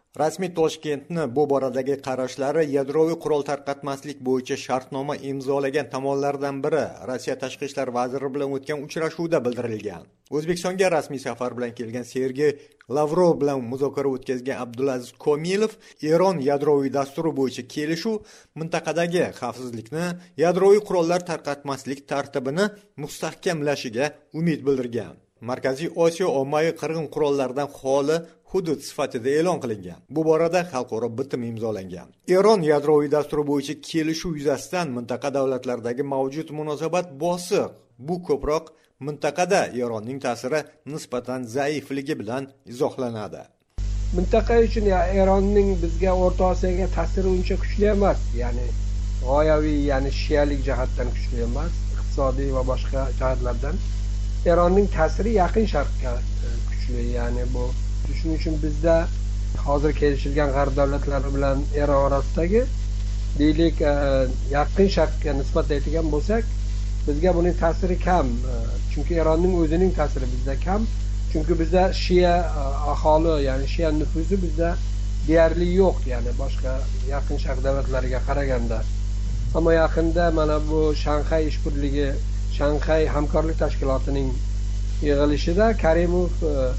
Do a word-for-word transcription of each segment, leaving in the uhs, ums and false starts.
Rasmiy Toshkentni bu boradagi qarashlari yadroviy qurol tarqatmaslik bo'yicha shartnoma imzolagan tomonlardan biri Rossiya tashqi ishlar vaziri bilan o'tgan uchrashuvda bildirilgan. O'zbekistonga rasmiy safar bilan kelgan Sergey Lavrov bilan muzokara o'tkazgan Abdulaziz Komilov Eron yadroviy dasturi bo'yicha kelishuv mintaqadagi xavfsizlikni, yadroviy qurollar tarqatmaslik tartibini mustahkamlashiga umid bildirgan. Markaziy Osiyo ommaviy qirg'in qurollardan xoli hudud sifatida e'lon qilingan. Bu borada xalqaro bitim imzolangan. Eron yadroviy dasturi bo'yicha kelishuv yuzasidan mintaqa davlatlaridagi mavjud munosabat bosiq. Bu ko'proq mintaqada Eronning ta'siri nisbatan zaifligi bilan izohlanadi. Mintaqa uchun ya Eronning bizga O'rta Osiyoga ta'siri uncha kuchli emas, ya'ni g'oyaviy, ya'ni shiyalik jihatdan kuchli emas, iqtisodiy va boshqa jihatlardan. Eronning ta'siri Yaqin Sharqqa kuchli, ya'ni bu shuning uchun bizda hozir kelishilgan g'arb davlatlari bilan Eron orasidagi deylik Yaqin Sharqqa nisbatlaydigan bo'lsak, bizga buning ta'siri kam. Chunki Eronning o'zining ta'siri bizda kam. Chunki bizda Shia aholi, ya'ni Shia nufuzi bizda deyarli yo'q, ya'ni boshqa Yaqin Sharq davlatlariga qaraganda. Ammo yaqinda mana bu Shanxay ishbirligi, Shanxay hamkorlik tashkilotining yig'ilishida Karimov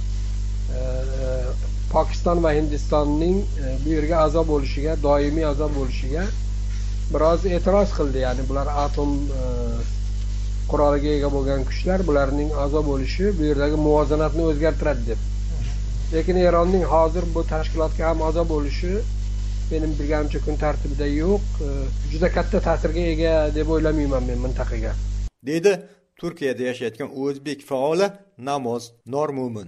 Pokiston va Hindistonning bu yerga a'zo bo'lishiga, doimiy a'zo bo'lishiga biroz e'tiroz qildi. Ya'ni bular atom quroliga ega bo'lgan kuchlar, bularning a'zo bo'lishi bu yerdagi muvozanatni o'zgartiradi deb. Lekin Eronning hozir bu tashkilotga ham a'zo bo'lishi mening bilganimcha kun tartibida yo'q. Juda katta ta'sirga ega deb o'ylamayman men mintaqaga. Dedi Turkiyada yashayotgan o'zbek faoli Namoz Normumin.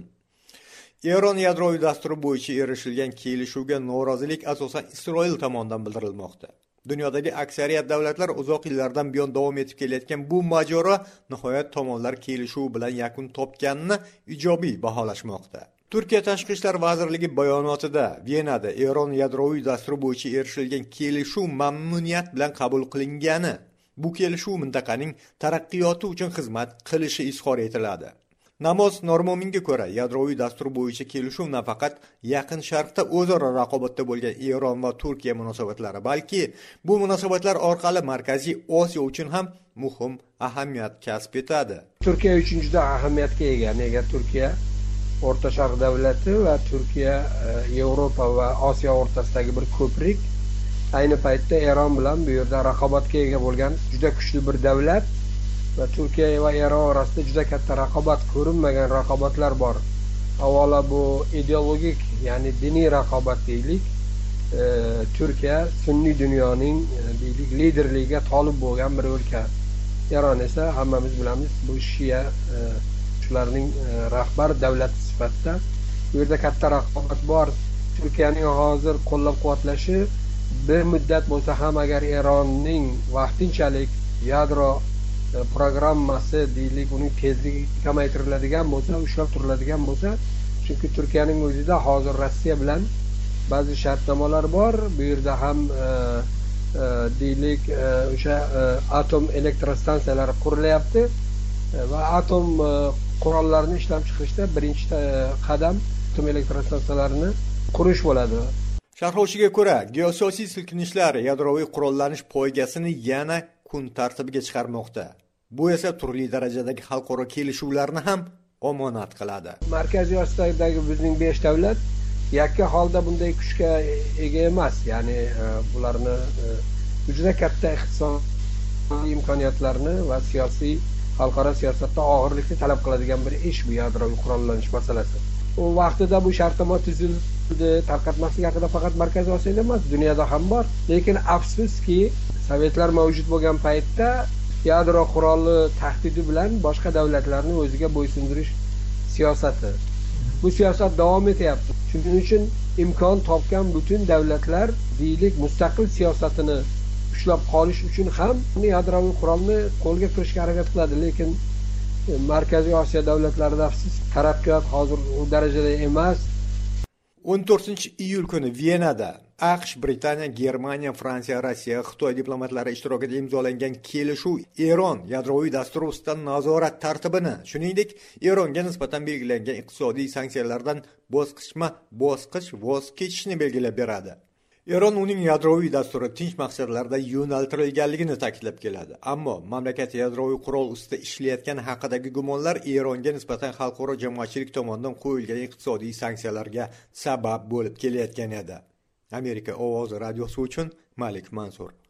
Eron yadroviy dasturi bo'yicha erishilgan kelishuvga norozilik asosan Isroil tomonidan bildirilmoqda. Dunyodagi aksariyat davlatlar uzoq yillardan buyon davom etib kelayotgan bu mojaro nihoyat tomonlar kelishuv bilan yakun topganini ijobiy baholashmoqda. Turkiya Tashqi ishlar vazirligi bayonotida Venada Eron yadroviy dasturi bo'yicha erishilgan kelishuv mamnuniyat bilan qabul qilingani, bu kelishuv mintaqaning taraqqiyoti uchun xizmat qilishi izhor etiladi. Namoz Normuminga ko'ra, yadroviy dastur bo'yicha kelishuv nafaqat Yaqin Sharqda o'zaro raqobatda bo'lgan Eron va Turkiya munosabatlari, balki bu munosabatlar orqali Markaziy Osiyo uchun ham muhim ahamiyat kasb etadi. Turkiya uchun juda ahamiyatga ega. Nega? Turkiya O'rta Sharq davlati va Turkiya Yevropa va Osiyo o'rtasidagi bir ko'prik. Ayni paytda Eron bilan bu yerda raqobatga ega bo'lgan juda kuchli bir davlat va Turkiya va Eron orasida juda katta raqobat, ko'rinmagan raqobatlar bor. Avvalo bu ideologik, ya'ni diniy raqobat deylik. E, Turkiya sunniy dunyoning deylik liderligiga talib bo'lgan bir o'lka. Eron esa hammamiz bilamiz bu Shia e, shularning e, rahbar davlati sifatida bu yerda katta raqobat bor. Turkiyaning hozir qo'llab-quvvatlashi bir muddat bo'lsa ham agar Eronning vaqtinchalik yadro programmasi deylik uning tezligi kamaytiriladigan bo'lsa, ushlab turiladigan bo'lsa, chunki Turkiyaning o'zida hozir Rossiya bilan ba'zi shartnomalar bor. Bu yerda ham e, e, deylik o'sha e, atom elektrostansiyalari qurilyapti e, va atom e, qurollarini ishlab chiqarishda birinchi e, qadam atom elektrostansiyalarini qurish bo'ladi. Sharhlovchiga ko'ra, geosiyosiy silkinishlar yadroviy qurollanish poygasini yana kun tartibiga chiqarmoqda. Bu esa turli darajadagi xalqaro kelishuvlarni ham omonat qiladi. Markaziy Osiyodagi bizning besh davlat yakka holda bunday kuchga ega emas. Ya'ni bularni juda katta iqtisodiy imkoniyatlarni va siyosiy xalqaro siyosatda og'irlikni talab qiladigan bir ish bu yadroviy qurollanish masalasi. U vaqtida bu shartnoma tuzildi, tarqatmaslik haqida faqat Markaziy Osiyoda emas, dunyoda ham bor. Lekin afsuski, Sovetlar mavjud bo'lgan paytda yadro quroli tahdidi bilan boshqa davlatlarni o'ziga bo'ysundirish siyosati. Bu siyosat davom etyapti. Shuning uchun imkon topgan butun davlatlar deylik mustaqil siyosatini ushlab qolish uchun ham yadroviy qurolni qo'lga kiritishga harakat qiladi. Lekin Markaziy Osiyo davlatlarida afsus taraqqiyot hozir u darajada emas. o'n to'rtinchi iyul kuni Venada aqsh, Britaniya, Germaniya, Fransiya, Rossiya, Xitoy diplomatlari ishtirokida imzolangan kelishuv Eron yadroviy dasturi ustidan nazorat tartibini, shuningdek, Eronga nisbatan belgilangan iqtisodiy sanksiyalardan bosqichma-bosqich voz kechishni belgilab beradi. Eron uning yadroviy dasturi tinch maqsadlarda yo'naltirilganligini ta'kidlab keladi. Ammo mamlakat yadroviy qurol ustida ishlayotgani haqidagi gumonlar Eronga nisbatan xalqaro jamoatchilik tomonidan qo'yilgan iqtisodiy sanksiyalarga sabab bo'lib kelayotgan edi. Amerika ovozi radiosi uchun Malik Mansur.